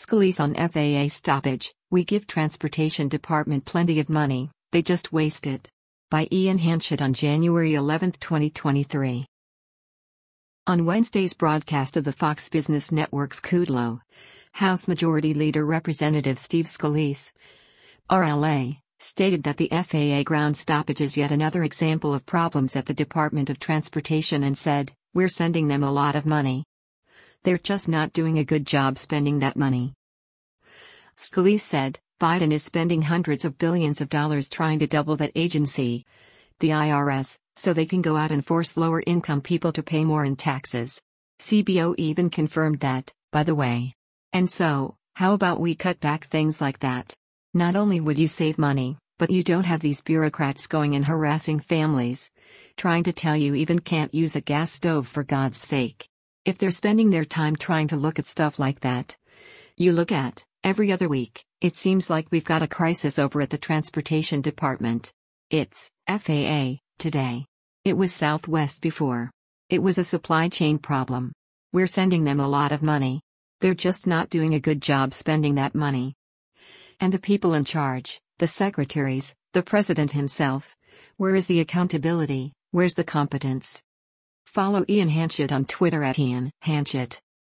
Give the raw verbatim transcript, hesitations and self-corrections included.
Scalise on F A A stoppage. We give Transportation Department plenty of money, they just waste it. By Ian Hanchett on January eleventh, twenty twenty-three. On Wednesday's broadcast of the Fox Business Network's Kudlow, House Majority Leader Representative Steve Scalise, R L A, stated that the F A A ground stoppage is yet another example of problems at the Department of Transportation and said, "We're sending them a lot of money. They're just not doing a good job spending that money." Scalise said, Biden is spending hundreds of billions of dollars trying to double that agency, the I R S, so they can go out and force lower-income people to pay more in taxes. C B O even confirmed that, by the way. And so, how about we cut back things like that? Not only would you save money, but you don't have these bureaucrats going and harassing families, trying to tell you even can't use a gas stove for God's sake. If they're spending their time trying to look at stuff like that, you look at, every other week, it seems like we've got a crisis over at the Transportation Department. It's F A A today. It was Southwest before. It was a supply chain problem. We're sending them a lot of money. They're just not doing a good job spending that money. And the people in charge, the secretaries, the president himself, where is the accountability, where's the competence? Follow Ian Hanchett on Twitter at Ian Hanchett.